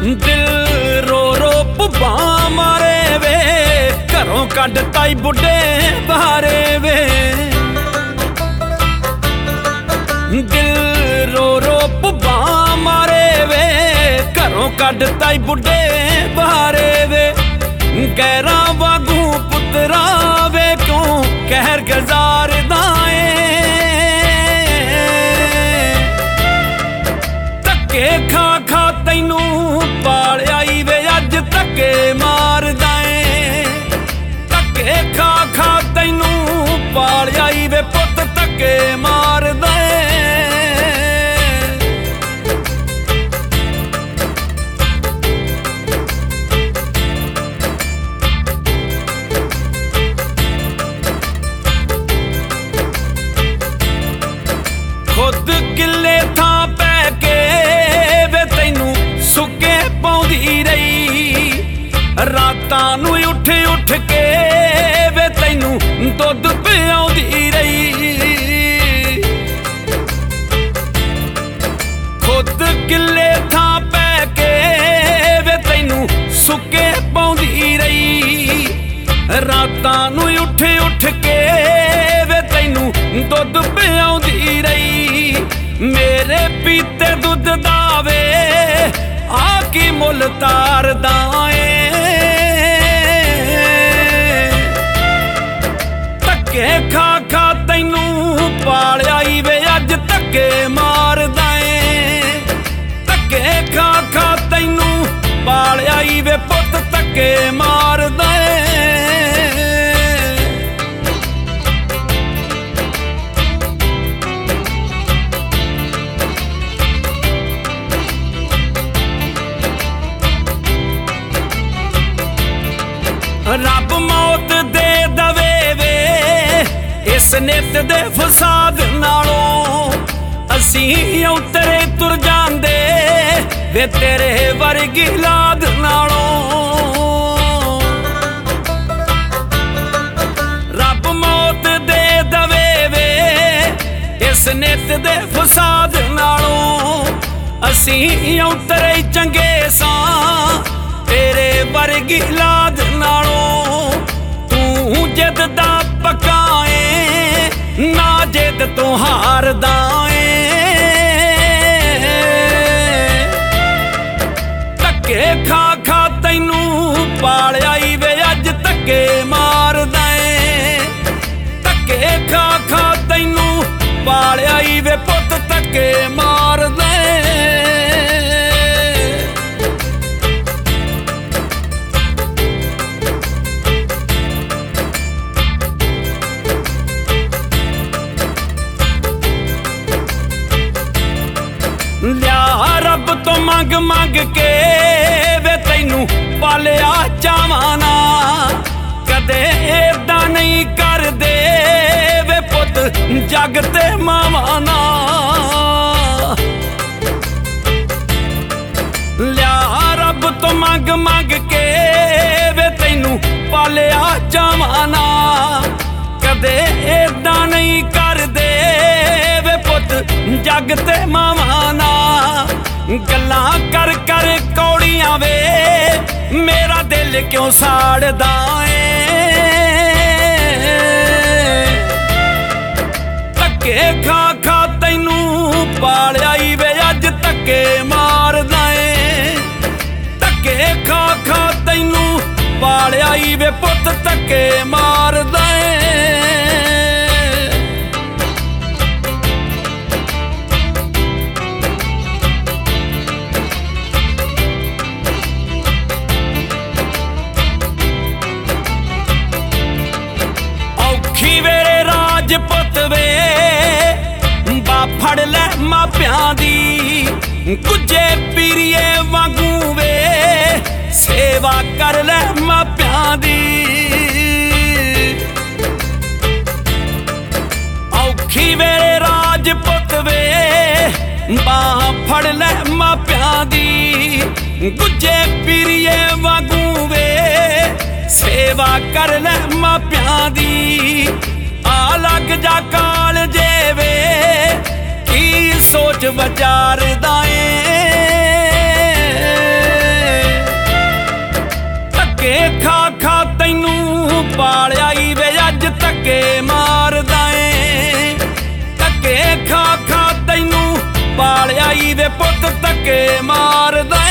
दिल रो रो भुब्बा मारे वे, घरों कढ ताई बुढ़े बारे वे। दिल रो रो भुब्बा मारे वे, घरों कढ ताई बुढ़े बारे वे। गैरा वागू पुत्रा वे क्यों कहर गुजारदा ऐ। धक्के खा खा तैनू पालिया वे अज धक्के मारदा ऐ। धक्के खा खा तैनू पालिया वे पुत धक्के मारदा ऐ। खुद किले थां पै के वे तैनू सुके पाउंदी रही। रातां नूं उठ उठ के वे तैनू दुध पिआउंदी रही। खुद किले थां पै के वे तैनू सुके पाउंदी रही। रातां नूं उठ उठ के वे तैनू दुध पिआउंदी रही। मेरे पीते दुध दावे आकी मुल तारदा ऐ। धक्के खा खा तैनू पालिया वे अज धक्के मारदा ऐ। धक्के खा खा तैनू पालिया वे पुत धक्के मारदा ऐ। रब मौत दे दवे वे इस नित दे फसाद नालों। असी उतरे तुर जांदे वे तेरे वर्गी लाद नालों। रब मौत दे दवे वे इस नित दे फसाद नालों। असी उतरे चंगे सां तेरे वर्गी लाद नालों। तू जिद दा पक्का ऐ ना जिद तू हारदा ऐ। धक्के खा खा तैनू पालिया वे अज धक्के मारदा ऐ। धक्के खा खा तैनू पालिया वे पुत धक्के मारदा ऐ। लिया रब तो मंग मंग के वे तैनू पालिया चावाना। कदे ऐदा नहीं कर दे वे पुत जग ते मावाना। लिया रब तो मंग मंग के वे तैनू पालिया चावाना। कदे ऐदा नहीं कर दे वे पुत जग ते मावाना। गल्लां कर कर कौड़ियां वे मेरा दिल क्यों साड़दा ऐ। धक्के खा खा तैनू पालिया वे अज धक्के मारदा ऐ। धक्के खा खा तैनू पालिया वे पुत धक्के मारदा ऐ। वेरे राजपुत वे बा फड़ लै मापियां दी। गुज्जे पीरिए वांगू वे सेवा कर लै मापियां दी। औखी वेरे राजपुत वे बा फड़ लै मापियां दी। गुज्जे पीरिए वांगू वे सेवा कर लै मापियां दी। आ लग जा काल जेवे की सोच विचारदा ऐ। ਪਾਲਿਆ ਈ ਵੇ ਪੁੱਤ ਧੱਕੇ ਮਾਰਦਾ